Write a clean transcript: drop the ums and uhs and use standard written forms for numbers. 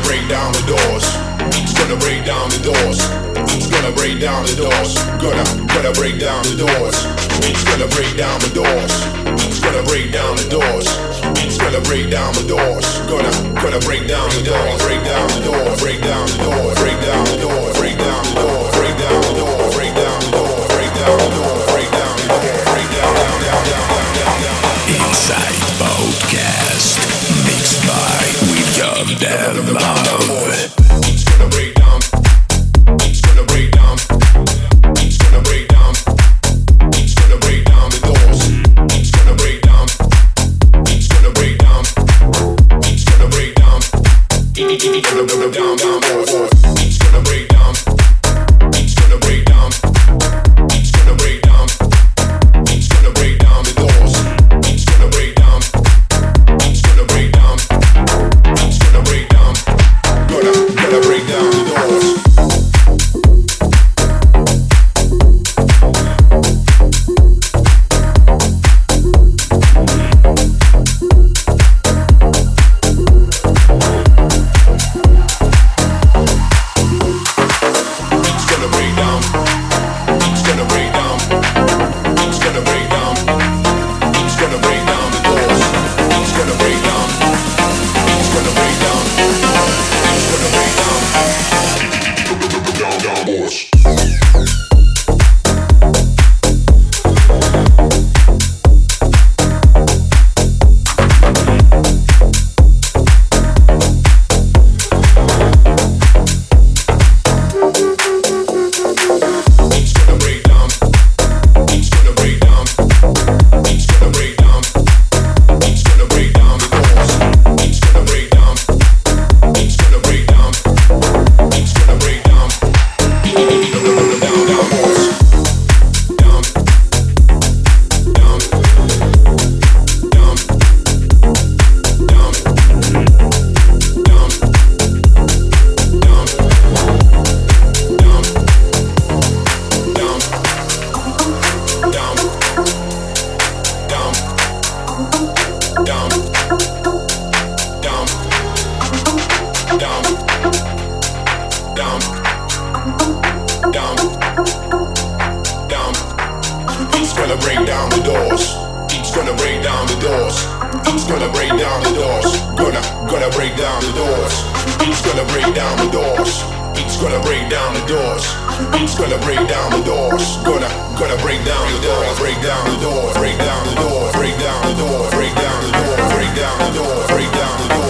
break down the doors. He's gonna break down the doors. He's gonna break down the doors. Gonna break down the doors. He's gonna break down the doors. He's gonna break down the doors. He's gonna break down the doors. Gonna break down the doors. Break down the door. Break down the door. Break down the door. Break down the door. Break down the door. Break down the door. Break down the door. Break down the door. Break down Inside Podcast mixed by William Del Love. He's gonna break down. He's gonna break down. He's gonna break down. He's gonna break down the doors. He's gonna break down. He's gonna break down. He's gonna break down. He's gonna break down doors. He's gonna break down. He's gonna break down. He's gonna break down. He's gonna break down the doors. He's gonna break down. He's gonna break down. He's gonna break down. Gonna break down the doors. Gonna break down the doors, break down the doors, break down the doors, break down the doors, break down the doors, break down the doors, break down the doors.